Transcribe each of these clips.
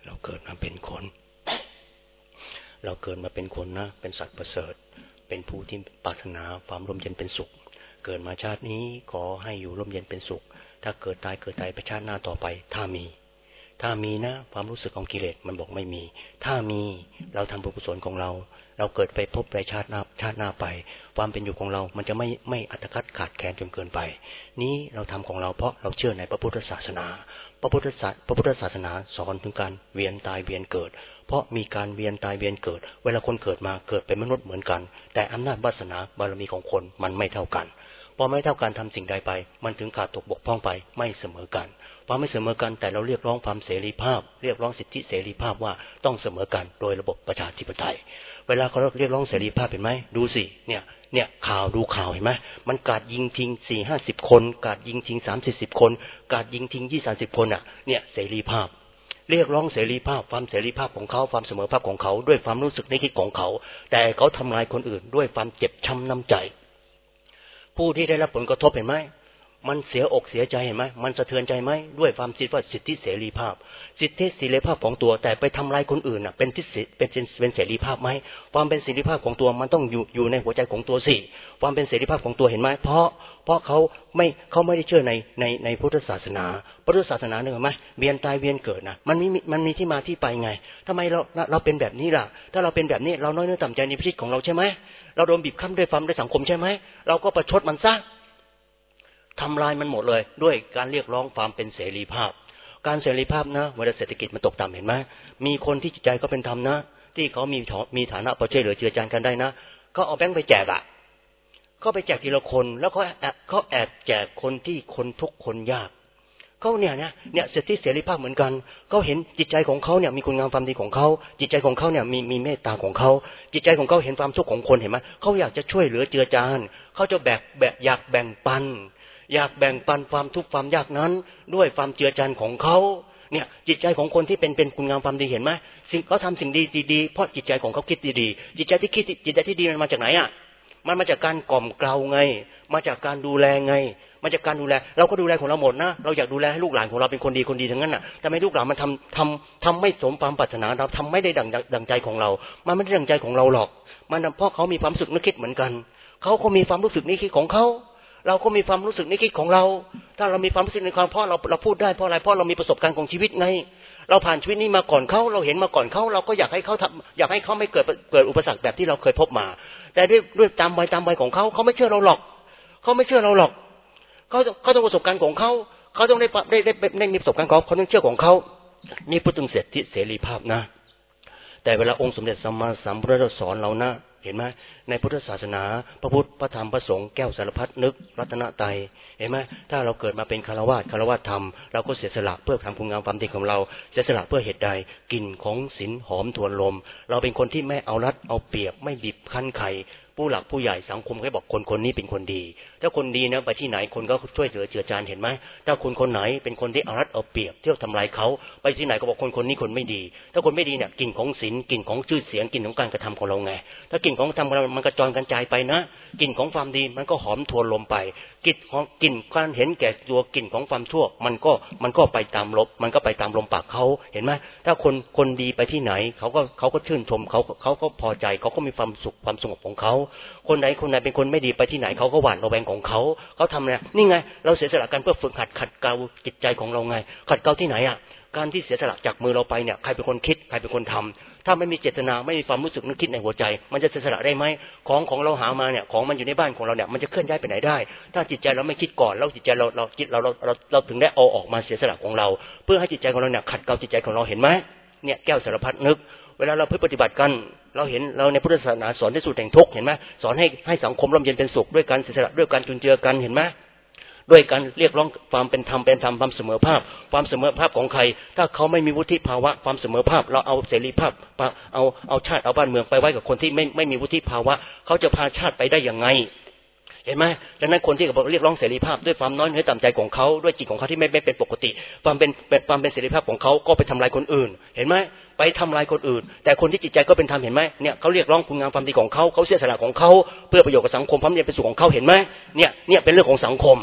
เราเกิดมาเป็นคนเราเกิดมาเป็นคนนะเป็นสัตว์ประเสริฐเป็นผู้ที่ปรารถนาความร่มเย็นเป็นสุขเกิดมาชาตินี้ขอให้อยู่ร่มเย็นเป็นสุขถ้าเกิดตายไปชาติหน้าต่อไปถ้ามีนะความรู้สึกของกิเลสมันบอกไม่มีถ้ามีเราทำบุญกุศลของเราเกิดไปพบในชาติหน้าไปความเป็นอยู่ของเรามันจะไม่อัตคัดขาดแคลนจนเกินไปนี้เราทำของเราเพราะเราเชื่อในพระพุทธศาสนาพระพุทธศาสนาสอนถึงการเวียนตายเวียนเกิดเพราะมีการเวียนตายเวียนเกิดเวลาคนเกิดมาเกิดเป็นมนุษย์เหมือนกันแต่อำนาจวาสนาบารมีของคนมันไม่เท่ากันพอไม่เท่ากันทำสิ่งใดไปมันถึงขาดตกบกพร่องไปไม่เสมอกันความไม่เสมอกันแต่เราเรียกร้องความเสรีภาพเรียกร้องสิทธิเสรีภาพว่าต้องเสมอกันโดยระบบประชาธิปไตยเวลาเขาเรียกร้องเสรีภาพเห็นไหมดูสิเนี่ยข่าวดูข่าวเห็นไหมมันกราดยิงทิ้ง40-50 คนกราดยิงทิ้ง30-40 คนกราดยิงทิ้ง20-30 คนเนี่ยเสรีภาพเรียกร้องเสรีภาพความเสรีภาพของเขาความเสมอภาพของเขาด้วยความรู้สึกนึกคิดของเขาแต่เขาทำลายคนอื่นด้วยความเจ็บช้ำน้ำใจผู้ที่ได้รับผลกระทบเห็นไหมมันเสียอกเสียใจเห็นไหมมันสะเทือนใจไหมด้วยความคิดว่าสิทธิเสรีภาพสิทธิเสรีภาพของตัวแต่ไปทำลายคนอื่นเป็นเสรีภาพไหมความเป็นเสรีภาพของตัวมันต้องอยู่ในหัวใจของตัวสิความเป็นเสรีภาพของตัวเห็นไหมเพราะเขาไม่ได้เชื่อในพุทธศาสนาพุทธศาสนาเนี่ยเห็นไหมเวียนตายเวียนเกิดนะมันมีที่มาที่ไปไงทำไมเราเป็นแบบนี้ล่ะถ้าเราเป็นแบบนี้เราน้อยเนื้อต่ำใจในชีวิตของเราใช่ไหมเราโดนบีบคั้นด้วยด้วยสังคมใช่ไหมเราก็ประชดมันซะทำลายมันหมดเลยด้วยการเรียกร้องความเป็นเสรีภาพการเสรีภาพนะเวลาเศรษฐกิจมันตกต่ำเห็นไหมมีคนที่จิตใจก็เป็นธรรมนะที่เขามีฐานะพอช่วยเหลือเจือจานกันได้นะเขาเอาแบงค์ไปแจกเขาไปแจกทีละคนแล้วเขาแอบแจกคนที่คนทุกคนยากเขาเนี่ยสิทธิเสรีภาพเหมือนกันเขาเห็นจิตใจของเขาเนี่ยมีคุณงามความดีของเขาจิตใจของเขาเนี่ยมีเมตตาของเขาจิตใจของเขาเห็นความทุกข์ของคนเห็นไหมเขาอยากจะช่วยเหลือเจือจานเขาจะอยากแบ่งปันความทุกข์ความยากนั้นด้วยความเจือจานของเขาเนี่ยจิตใจของคนที่เป็นคุณงามความดีเห็นไหมสิ่งเขาทำสิ่งดีเพราะจิตใจของเขาคิดดีจิตใจที่ดีมันมาจากไหนมันมาจากการกล่อมเกลาไงมาจากการดูแลไงมาจากการดูแลเราก็ดูแลของเราหมดนะเราอยากดูแลให้ลูกหลานของเราเป็นคนดีทั้งนั้นน่ะแต่ไม่ลูกหลานมันทำไม่สมความปรารถนาเราทำไม่ได้ดั่งใจของเรามันไม่ได้ดั่งใจของเราหรอกมันเพราะเขามีความรู้สึกนึกคิดเหมือนกันเขาก็มีความรู้สึกนึกคิดของเขาเราก็มีความรู้สึกนึกคิดของเราถ้าเรามีความรู้สึกในความเพราะเราพูดได้เพราะอะไรเพราะเรามีประสบการณ์ของชีวิตไงเราผ่านชีวิตนี้มาก่อนเขาเราเห็นมาก่อนเขาเราก็อยากให้เขาอยากให้เขาไม่เกิดอุปสรรคแบบที่เราเคยพบมาแต่ด้วยตามวัยของเขาไม่เชื่อเราหรอกเขาต้องประสบการณ์ของเขาต้องได้มีประสบการณ์ของเขาต้องเชื่อของเขานี่พูดถึงเสรีภาพนะแต่เวลาองค์สมเด็จสัมมาสัมพุทธเจ้าสอนเรานะเห็นไหมในพุทธศาสนาพระพุทธพระธรรมพระสงฆ์แก้วสารพัดนึกรัตนตรัยเห็นไหมถ้าเราเกิดมาเป็นคฤหัสถ์ธรรมเราก็เสียสละเพื่อทำคุณงามความดีของเราเสียสละเพื่อเหตุใดกลิ่นของศีลหอมทวนลมเราเป็นคนที่ไม่เอารัดเอาเปรียบไม่บีบคั้นใครผู้หลักผู้ใหญ่สังคมเขาบอกคนนี้เป็นคนดีถ้าคนดีนะไปที่ไหนคนก็ช่วยเหลือเจือจานเห็นไหมถ้าคนไหนเป็นคนที่เอารัดเอาเปรียบเที่ยวทำลายเขาไปที่ไหนก็บอกคนนี้คนไม่ดีถ้าคนไม่ดีเนี่ยกลิ่นของศีลกลิ่นของชื่อเสียงกลิ่นของการกระทำของเราไงถ้ากลิ่นของทำเรามันกระจรกระจายไปนะกลิ่นของความดีมันก็หอมทวนลมไปกลิ่นการเห็นแก่ตัวกลิ่นของความชั่วมันก็ไปตามลมมันก็ไปตามลมปากเขาเห็นไหมถ้าคนดีไปที่ไหนเขาก็ชื่นชมเขาก็พอใจเขาก็มีความสุขความสงบของเขาคนไหนเป็นคนไม่ดีไปที่ไหนเขาก็หวาดระแวงของเขาทำอะไรนี่ไงเราเสียสละกันเพื่อฝึกขัดเกลาจิตใจของเราไงขัดเกลาที่ไหนการที่เสียสละจากมือเราไปเนี่ยใครเป็นคนคิดใครเป็นคนทำถ้าไม่มีเจตนาไม่มีความรู้สึกนึกคิดในหัวใจมันจะเสียสละได้ไหมของเราหามาเนี่ยของมันอยู่ในบ้านของเราเนี่ยมันจะเคลื่อนย้ายไปไหนได้ถ้าจิตใจเราไม่คิดก่อนแล้วจิตใจเราถึงได้เอาออกมาเสียสละของเราเพื่อให้จิตใจของเราเนี่ยขัดเกลาจิตใจของเราเห็นไหมเนี่ยแก้วสารพัดนึกเวลาเราปฏิบัติกันเราเห็นเราในพุทธศาสนาสอนที่สุดแห่งทุกข์เห็นไหมสอนให้สังคมร่มเย็นเป็นสุขด้วยการเสียสละด้วยการจุนเจือกันเห็นไหมด้วยการเรียกร้องความเป็นธรรมความเสมอภาพของใครถ้าเขาไม่มีวุฒิภาวะความเสมอภาพเราเอาเสรีภาพเอาชาติเอาบ้านเมืองไปไว้กับคนที่ไม่มีวุฒิภาวะเขาจะพาชาติไปได้ยังไงเห็นไหมดังนั้นคนที่เรียกร้องเสรีภาพด้วยความน้อยเนื้อต่ำใจของเขาด้วยจิตของเขาที่ไม่เป็นปกติความเป็นเสรีภาพของเขาก็ไปทำลายคนอื่นเห็นไหมไปทำลายคนอื่นแต่คนที่จิตใจก็เป็นธรรมเห็นไหมเนี่ยเขาเรียกร้องคุณงามความดีของเขาเสียสละของเขาเพื่อประโยชน์กับสังคมความเย็นเป็นสุขของเขาเห็นไหมเนี่ยเป็นเรื่องของสังคม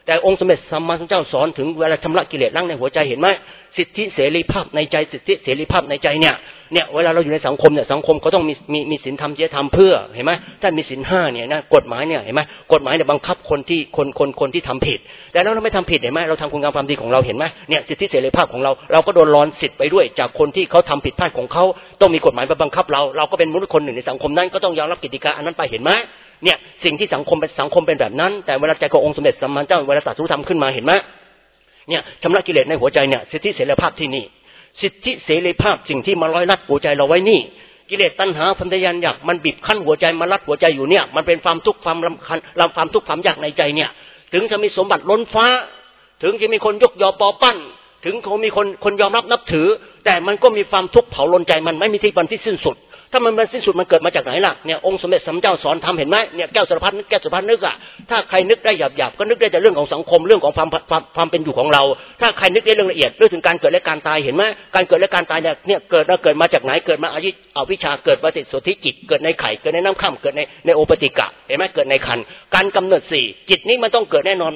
แต่องค์สมเด็จสัมมาสัมพุทธเจ้าสอนถึงเวลาชำระกิเลสล้างในหัวใจเห็นไหมสิทธิเสรีภาพในใจสิทธิเสรีภาพในใจเนี่ยเวลาเราอยู่ในสังคมเนี่ยสังคมเขาต้องมีศีลธรรมจริยธรรมเพื่อเห็นไหมถ้ามีศีล5เนี่ยนะกฎหมายเนี่ยเห็นไหมกฎหมายเนี่ยบังคับคนที่ทำผิดแต่เราไม่ทำผิดเห็นไหมเราทำคุณงามความดีของเราเห็นไหมเนี่ยสิทธิเสรีภาพของเราก็โดนรอนสิทธิ์ไปด้วยจากคนที่เขาทำผิดพลาดของเขาต้องมีกฎหมายมาบังคับเราก็เป็นมนุษย์คนหนึ่งในสังคมนั้นก็ต้องยอมรับกติกาอันนั้นไปเห็นไหมเนี่ยสิ่งที่สังคมเป็นแบบนั้นแต่เวลาใจขององค์สมเด็จสัมมาสัมพุทธเจ้าเวลาตรัสรู้ธรรมขึ้นมาเห็นไหมเนี่ยชำระกิเลสในหัวใจเนี่ยสิทธิเสรีภาพที่นี่สิทธิเสรีภาพสิ่งที่มาร้อยรัดหัวใจเราไว้นี่กิเลสตัณหาความทะยานอยากมันบีบคั้นหัวใจมารัดหัวใจอยู่เนี่ยมันเป็นความทุกข์ความรำคาญความทุกข์ความอยากในใจเนี่ยถึงจะมีสมบัติล้นฟ้าถึงจะมีคนยกยอปอปั้นถึงเขามีคนยอมรับนับถือแต่มันก็มีความทุกข์เผาลนใจมันไม่มีที่วันที่สิ้นสุดถ้ามันสิ้นสุดมันเกิดมาจากไหนล่ะเนี่ยองค์สมเด็จสัมมาสัมพุทธเจ้าสอนทำเห็นไหมเนี่ยแก้วสารพัดนึกอ่ะถ้าใครนึกได้หยาบก็นึกได้แต่เรื่องของสังคมเรื่องของความเป็นอยู่ของเราถ้าใครนึกได้เรื่องละเอียดเรื่องถึงการเกิดและการตายเห็นไหมการเกิดและการตายเนี่ยเกิดมาจากไหนเกิดมาอวิชชาเกิดปฏิสนธิจิตเกิดในไข่เกิดในน้ำค่ำเกิดในโอปติกะเห็นไหมเกิดในขันการกำเนิด4จิตนี้มันต้องเกิดแน่นอน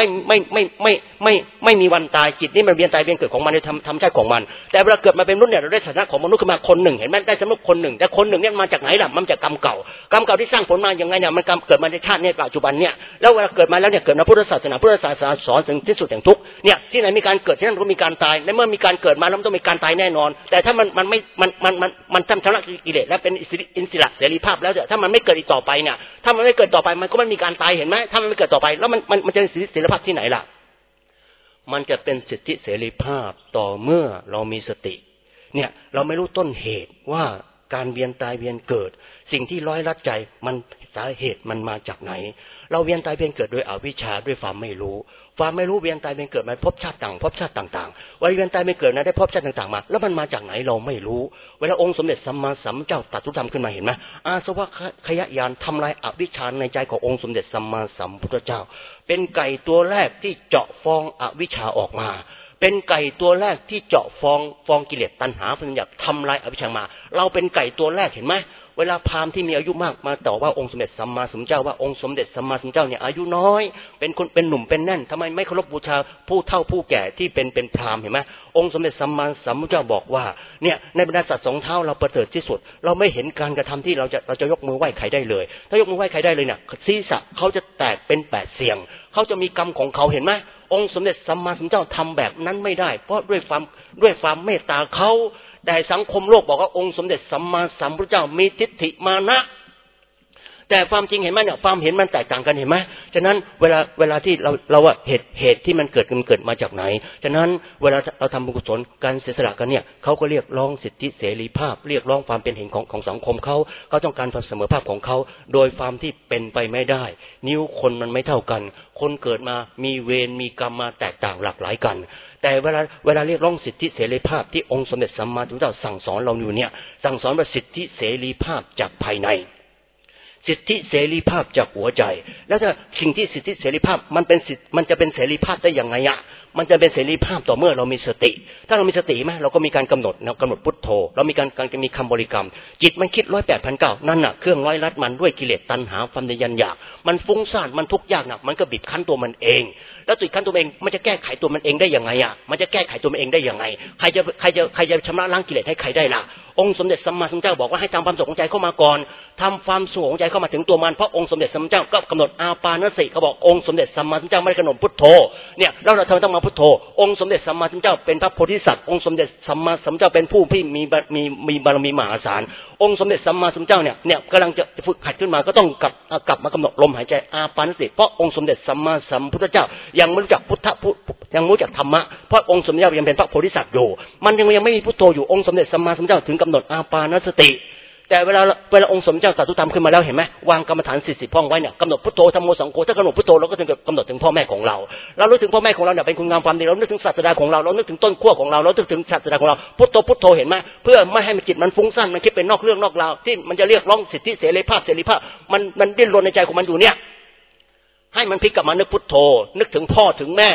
ไม่มีวันตายจิตนี้มันเวียนตายเวียนเกิดของมันในธรรมชาติของมันแต่เวลาเกิดมาเป็นมนุษย์เนี่ยเราได้ฐานะของมนุษย์ขึ้นมาคนหนึ่งเห็นไหมได้สมมติคนหนึ่งแต่คนหนึ่งเนี่ยมาจากไหนล่ะมันจากกรรมเก่าที่สร้างผลมาอย่างไงเนี่ยมันเกิดมาในชาตินี้ปัจจุบันเนี่ยแล้วเวลาเกิดมาแล้วเนี่ยเกิดมาพุทธศาสนาสอนถึงที่สุดแห่งทุกข์เนี่ยที่ไหนมีการเกิดที่นั่นก็มีการตายในเมื่อมีการเกิดมาแล้วมันต้องมีการตายแน่นอนแต่ถ้ามันทำชำระกิเลสและเป็นอินทรีย์เสรีภาพแล้วถ้ามันไม่เกิดอีกต่อไปเนี่ยถ้ามันไม่เกิดต่อไปมันก็ไม่มีการตายเห็นไหมถ้ามันไม่เกิดต่อไปแล้วมันจะเป็นสิทธิเสรีภาพที่ไหนล่ะมันจะเป็นสิทธิเสรีภาพต่อเมื่อเรามีสติเนี่ยเราไม่รู้ต้นเหตุว่าการเวียนตายเวียนเกิดสิ่งที่ร้อยรัดใจมันสาเหตุมันมาจากไหนเราเวียนตายเวียนเกิดโดยอวิชชาด้วยความไม่รู้เวียนตายเวียนเกิดมาพบชาติต่างๆเวียนตายเวียนเกิดนะได้พบชาติต่างๆมาแล้วมันมาจากไหนเราไม่รู้เวลาองค์สมเด็จสัมมาสัมพุทธเจ้าตรัสรู้ธรรมขึ้นมาเห็นไหมอาสวะขยญาณทำลายอวิชชาในใจขององค์สมเด็จสัมมาสัมพุทธเจ้าเป็นไก่ตัวแรกที่เจาะฟองอวิชชาออกมาเป็นไก่ตัวแรกที่เจาะฟองกิเลสตัณหาพยายามทำลายอวิชชามาเราเป็นไก่ตัวแรกเห็นไหมเวลาพราหมณ์ที่มีอายุมากมาต่อว่าองค์สมเด็จสัมมาสัมพุทธเจ้าว่าองค์สมเด็จสัมมาสัมพุทธเจ้าเนี่ยอายุน้อยเป็นหนุ่มเป็นแน่นทำไมไม่เคารพบูชาผู้เฒ่าผู้แก่ที่เป็นพราหมณ์เห็นไหมองค์สมเด็จสัมมาสัมพุทธเจ้าบอกว่าเนี่ยในบรรดาสัตว์สองเท้าเราประเสริฐที่สุดเราไม่เห็นการกระทำที่เราจะยกมือไหว้ใครได้เลยถ้ายกมือไหว้ใครได้เลยเนี่ยศีรษะเขาจะแตกเป็น8เสียงเขาจะมีกรรมของเขาเห็นไหมองค์สมเด็จสัมมาสัมพุทธเจ้าทำแบบนั้นไม่ได้เพราะด้วยความเมตตาเขาแต่สังคมโลกบอกว่าองค์สมเด็จสัมมาสัมพุทธเจ้ามีทิฏฐิมานะแต่ความจริงเห็นไหมเนี่ยความเห็นมันแตกต่างกันเห็นไหมฉะนั้นเวลาที่เราว่าเหตุที่มันเกิดมาจากไหนฉะนั้นเวลาเราทำบุญกุศลการเสียสละกันเนี่ยเขาก็เรียกร้องสิทธิเสรีภาพเรียกร้องความเป็นเห็นของสังคมเขาต้องการความเสมอภาพของเขาโดยความที่เป็นไปไม่ได้นิ้วคนมันไม่เท่ากันคนเกิดมามีเวรมีกรรมมาแตกต่างหลากหลายกันแต่เวลาเรียกร้องสิทธิเสรีภาพที่องค์สมเด็จสัมมาสัมพุทธเจ้าสั่งสอนเราอยู่เนี่ยสั่งสอนว่าสิทธิเสรีภาพจากภายในสิทธิเสรีภาพจากหัวใจแล้วถ้าสิ่งที่สิทธิเสรีภาพมันจะเป็นเสรีภาพได้ยังไงอะมันจะเป็นเสรีภาพต่อเมื่อเรามีสติถ้าเรามีสติไหมเราก็มีการกำหนดพุทโธเรามีการมีคำบริกรรมจิตมันคิด108,900นั่นน่ะเครื่องร้อยรัดมันด้วยกิเลสตัณหาความทะยานอยากมันฟุ้งซ่านมันทุกข์ยากหนักมันก็บีบคั้นตัวมันเองแล้วบีบคั้นตัวเองมันจะแก้ไขตัวมันเองได้ยังไงอ่ะมันจะแก้ไขตัวมันเองได้ยังไงใครจะชำระล้างกิเลสให้ใครได้ล่ะองค์สมเด็จสัมมาสัมพุทธเจ้าบอกว่าให้ทำความสงบของใจเข้ามาก่อนทำความสงบของใจเข้ามาถึงตัวมันเพราะองค์สมเด็จสัมมาสัมพุทธเจ้าก็กำหนดอาปานสติเขาบอกองค์สมเด็จสัมมาสัมพุทธเจ้าไม่ได้กำหนดพุทโธเนี่ยเราต้องมาพุทโธองค์สมเด็จสัมมาสัมพุทธเจ้าเป็นพระโพธิสัตว์องค์สมเด็จสัมมาสัมพุทธเจ้าเป็นผู้ที่มีบารมีมหาศาลองค์สมเด็จสัมมาสัมพุทธเจ้าเนี่ยกำลังจะฝึกหัดขึ้นมาก็ต้องกลับมากำหนดลมหายใจอาปานสติเพราะองค์สมเด็จสัมมาสัมพุทธเจ้ายังไม่รู้จักพุทธยังไม่รู้จักธรรมะเพราะองค์สมเด็จยังเป็นพระโพธิสัตว์อยู่มันยังไม่มีพุทโธอยู่องค์สมเด็จสัมมาสัมพุทธเจ้าถึงกำหนดอาปานสติแต่เวลาองค์สมเด็จเจ้าตรัสรู้ธรรมขึ้นมาแล้วเห็นไหมวางกรรมฐาน40ห้องไว้เนี่ยกำหนดพุทโธธัมโมสังโฆถ้ากำหนดพุทโธเราก็ถึงกำหนดถึงพ่อแม่ของเรารู้ถึงพ่อแม่ของเราเนี่ยเป็นคุณงามความดีเรานึกถึงศาสดาของเรานึกถึงต้นขั้วของเรานึกถึงศาสดาของเราพุทโธเห็นไหมเพื่อไม่ให้จิตมันฟุ้งซ่านมันคิดเป็นนอกเรื่องนอกราวที่มันจะเรียกร้องสิทธิเสรีภาพมันดิ้นรนในใจของมันอยู่เนี่ยให้มันพลิกกลับมานึกพุทโธนึกถึงพ่อถึงแม่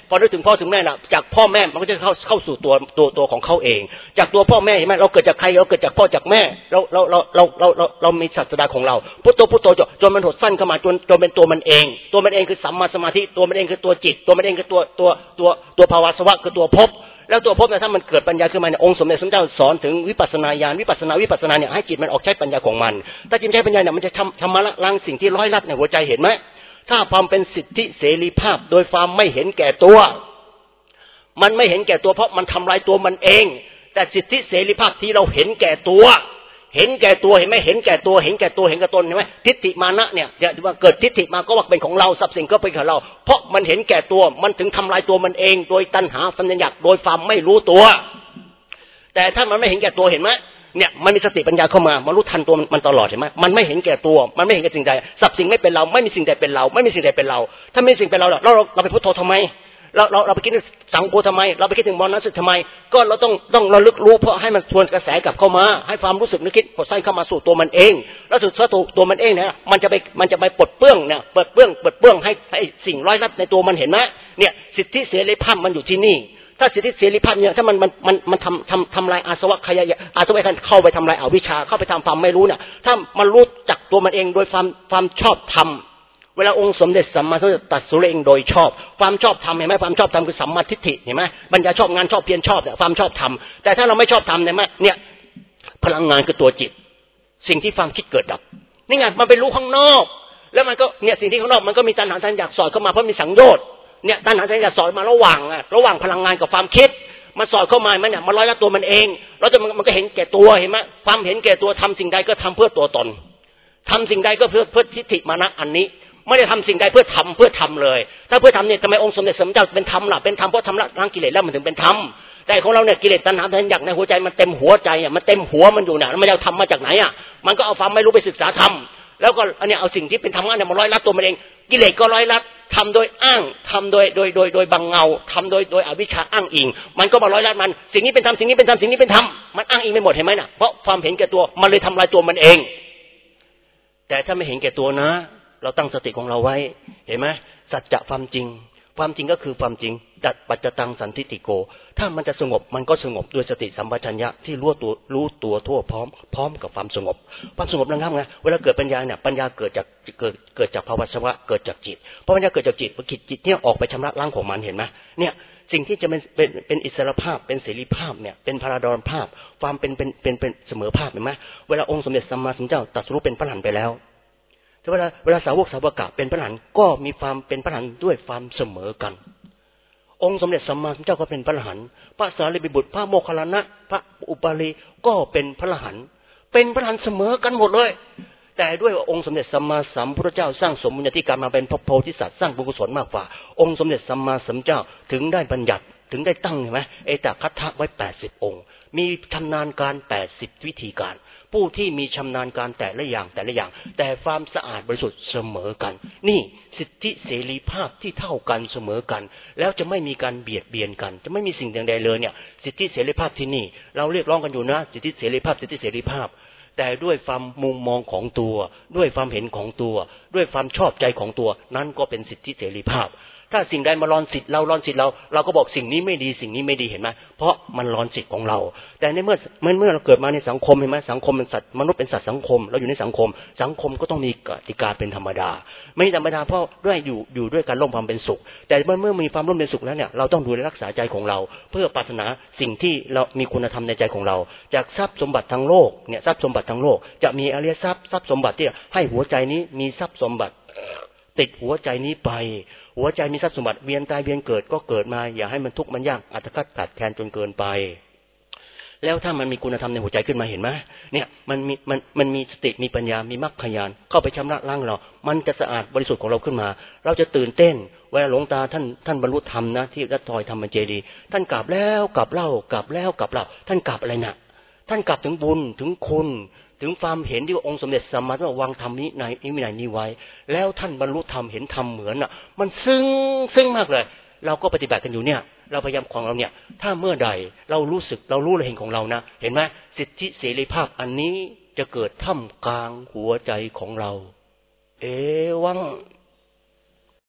พอนึกถึงพ่อถึงแม่น่ะจากพ่อแม่มันก็จะเข้าสู่ตัวของเขาเองจากตัวพ่อแม่เห็นไหมเราเกิดจากใครเราเกิดจากพ่อจากแม่เรามีศาสดาของเราพุทโธจนมันหดสั้นเข้ามาจนเป็นตัวมันเองคือสัมมาสมาธิตัวมันเองคือตัวจิตตัวมันเองคือตัวภาวะสวะคือตัวภพแล้วตัวภพเนี่ยถ้ามันเกิดปัญญาขึ้นมาเนี่ยองค์สมเด็จพระเจ้าสอนถึงวิปัสสนาญาณวิปัสสนาเนี่ยให้จิตมันออกใช้ปัญญาของมันถ้าจิตใช้ปัญญาเนี่ยมันจะทำมาละล้างสิ่งที่ร้อยลัดในหัวใจเห็นไหมถ้าความเป็นสิทธิเสรีภาพโดยความไม่เห็นแก่ตัวมันไม่เห็นแก่ตัวเพราะมันทำลายตัวมันเองแต่สิทธิเสรีภาพที่เราเห็นแก่ตัวเห็นไหมเห็นแก่ตัวเห็นแก่ตนเห็นไหมทิฏฐิมานะเนี่ยว่าเกิดทิฏฐิมาก็ว่าเป็นของเราทรัพย์สินก็เป็นของเราเพราะมันเห็นแก่ตัวมันถึงทำลายตัวมันเองโดยตัณหาสัญญาโดยความไม่รู้ตัวแต่ถ้ามันไม่เห็นแก่ตัวเห็นไหมเนี่ยมันมีสติปัญญาเข้ามามันรู้ทันตัวมันตลอดเห็นไหมมันไม่เห็นแก่ตัวมันไม่เห็นแก่สิ่งใดทรัพย์สินไม่เป็นเราไม่มีสิ่งใดเป็นเราไม่มีสิ่งใดเป็นเราถ้าไม่มีสิ่งเป็นเราเราไปพุทโธทำไมเราไปคิดถึงสังโฆทำไมเราไปคิดถึงมรณะสึกทำไมก็เราต้องระลึกรู้เพื่อให้มันทวนกระแสกลับเข้ามาให้ความรู้สึกนึกคิดหดไส้เข้ามาสู่ตัวมันเองแล้วสุดท้ายตัวมันเองเนี่ยมันจะไปปลดเปลื้องเนี่ยเปิดเปลื้องให้สิ่งร้อยลัดในตัวมันเห็นไหมเนี่ยสิทธิเสรีภาพมันอยู่ที่นี่ถ้าสิทธิเสรีภาพเนี่ยถ้ามันทำลายอาสวะขยะอาสวะกันเข้าไปทำลายอวิชชาเข้าไปทำความไม่รู้เนี่ยถ้ามันรู้จักตัวมันเองโดยความชอบธรรมเวลาองค์สมเด็จสัมมาสัมพุทธเจ้าตรัสรู้เองโดยชอบความชอบธรรมเห็นไหมความชอบธรรมคือสัมมาทิฏฐิเห็นไหมปัญญาชอบงานชอบเพียรชอบเนี่ยความชอบธรรมแต่ถ้าเราไม่ชอบธรรมเนี่ยพลังงานคือตัวจิตสิ่งที่ความคิดเกิดดับนี่ไงมันไปรู้ข้างนอกแล้วมันก็เนี่ยสิ่งที่ข้างนอกมันก็มีตัณหาสัญญาสอดเข้ามาเพราะมีสังโยชน์เนี่ยตัณหาสัญญาสอดมาระหว่างพลังงานกับความคิดมันสอดเข้ามามันเนี่ยมันร้อยละตัวมันเองแล้วมันก็เห็นแก่ตัวเห็นไหมความเห็นแก่ตัวทำสิ่งใดก็ทำเพื่อตัวตนทำสิ่งใดก็เพื่อทิฏฐิมานะอันนี้ไม่ได้ทำสิ่งใดเพื่อทำเลยถ้าเพื่อทำเนี่ยทำไมองค์สมเด็จสมเจ้าเป็นธรรมล่ะเป็นธรรมเพราะทำละล้างกิเลสแล้วมันถึงเป็นธรรมแต่ของเราเนี่ยกิเลสตัณหาสัญญาในหัวใจมันเต็มหัวใจอ่ะมันเต็มหัวมันอยู่เนี่ยมันจะทำมาจากไหนอ่ะมันก็เอาความไม่รู้ไปศึกษาธรรมแล้วก็อันนี้เอาสิ่งที่เป็นธรรมะเนี่ยมาร้อยลัดตัวมันเองกิเลสก็ร้อยลัดทำโดยอ้างทำโดยบังเงาทำโดยอวิชชาอ้างอิงมันก็มาร้อยลัดมันสิ่งนี้เป็นธรรมสิ่งนี้เป็นธรรมสิ่งนี้เป็นธรรมมันอ้างอิงไม่หมดเห็นไหมน่ะเพราะความเห็นแก่ตัวมันเลยทำลายตัวมันเองแต่ถ้าไม่เห็นแก่ตัวนะเราตั้งสติของเราไว้เห็นไหมสัจจะความจริงก็คือความจริงดัดปัจจตังสันทิติโกถ้ามันจะสงบมันก็สงบด้วยสติสัมปชัญญะที่รู้ตัวทั่วพร้อมกับความสงบระงับไงเวลาเกิดปัญญาเนี่ยปัญญาเกิดจากภาวะสวะเกิดจากจิตเพราะปัญญาเกิดจากจิตจิตเนี่ยออกไปชำระล้างของมันเห็นไหมเนี่ยสิ่งที่จะเป็นอิสรภาพเป็นเสรีภาพเนี่ยเป็นพาราดอนภาพความเป็นเสมอภาพเห็นไหมเวลาองค์สมเด็จสัมมาสัมพุทธเจ้าตรัสรู้เป็นพระอรหันต์ไปแล้วเวลาสาวกกะเป็นพระอรหันต์ก็มีความเป็นพระอรหันต์ด้วยความเสมอกันองค์สมเด็จสัมมาสัมพุทธเจ้าก็เป็นพระอรหันต์พระสารีบุตรพระโมคคัลลานะพระอุปาลีก็เป็นพระอรหันต์เป็นพระอรหันต์เสมอกันหมดเลยแต่ด้วยองค์สมเด็จสัมมาสัมพุทธเจ้าสร้างสมมุญญาธิการมาเป็นพระโพธิสัตว์สร้างบุญกุศลมากกว่าองค์สมเด็จสัมมาสัมพุทธเจ้าถึงได้บัญญัติถึงได้ตั้งเห็นไหมเอตคัฏฐะไว้80องค์มีชำนาญการ80วิธีการผู้ที่มีชำนาญการแต่ละอย่างแต่ความสะอาดบริสุทธิ์เสมอกันนี่สิทธิเสรีภาพที่เท่ากันเสมอกันแล้วจะไม่มีการเบียดเบียนกันจะไม่มีสิ่งใดเลยเนี่ยสิทธิเสรีภาพที่นี่เราเรียกร้องกันอยู่นะสิทธิเสรีภาพแต่ด้วยความมุมมองของตัวด้วยความเห็นของตัวด้วยความชอบใจของตัวนั้นก็เป็นสิทธิเสรีภาพถ้าสิ่งใดมาร้อนสิทธิ์เราก็บอกสิ่งนี้ไม่ดีเห็นไหมเพราะมันร้อนสิทธิ์ของเราแต่ในเมื่อเราเกิดมาในสังคมเห็นไหมสังคมเป็นสัตว์มนุษย์เป็นสัตว์สังคมเราอยู่ในสังคมก็ต้องมีกติกาเป็นธรรมดาไม่ธรรมดาเพราะด้วยอยู่ด้วยการร่วมความเป็นสุขแต่เมื่อมีความร่วมเป็นสุขแล้วเนี่ยเราต้องดูแลรักษาใจของเราเพื่อปรารถนาสิ่งที่เรามีคุณธรรมในใจของเราจากทรัพย์สมบัติทั้งโลกเนี่ยทรัพย์สมบัติทั้งโลกจะมีอริยทรัพย์สมบัติที่ให้หัวใจนี้มีทรัพย์สมบัติติดหัวใจนี้ไปหัวใจมีทรัพย์สมบัติเวียนตายเวียนเกิดก็เกิดมาอย่าให้มันทุกข์มันยากอัตคัดขาดแคลนจนเกินไปแล้วถ้ามันมีคุณธรรมในหัวใจขึ้นมาเห็นไหมเนี่ยมันมีสติมีปัญญามีมรรคญาณเข้าไปชำระล้างเรามันจะสะอาดบริสุทธิ์ของเราขึ้นมาเราจะตื่นเต้นเวลาหลวงตาท่านบรรลุธรรมนะที่วัดทอยธรรมเจดีย์ท่านกราบแล้วกราบเล่ากราบแล้วกราบเล่าท่านกราบอะไรนะท่านกราบถึงบุญถึงคุณถึงความเห็นที่องค์สมเด็จสัมมาสัมพุทธเจ้าวางธรรมนี้ในวินัยนี้ไว้แล้วท่านบรรลุธรรมเห็นธรรมเหมือนน่ะมันซึ้งมากเลยเราก็ปฏิบัติกันอยู่เนี่ยเราพยายามของเราเนี่ยถ้าเมื่อใดเรารู้สึกเรารู้เลยเห็นของเรานะเห็นไหมสิทธิเสรีภาพอันนี้จะเกิดท่ามกลางหัวใจของเราวัง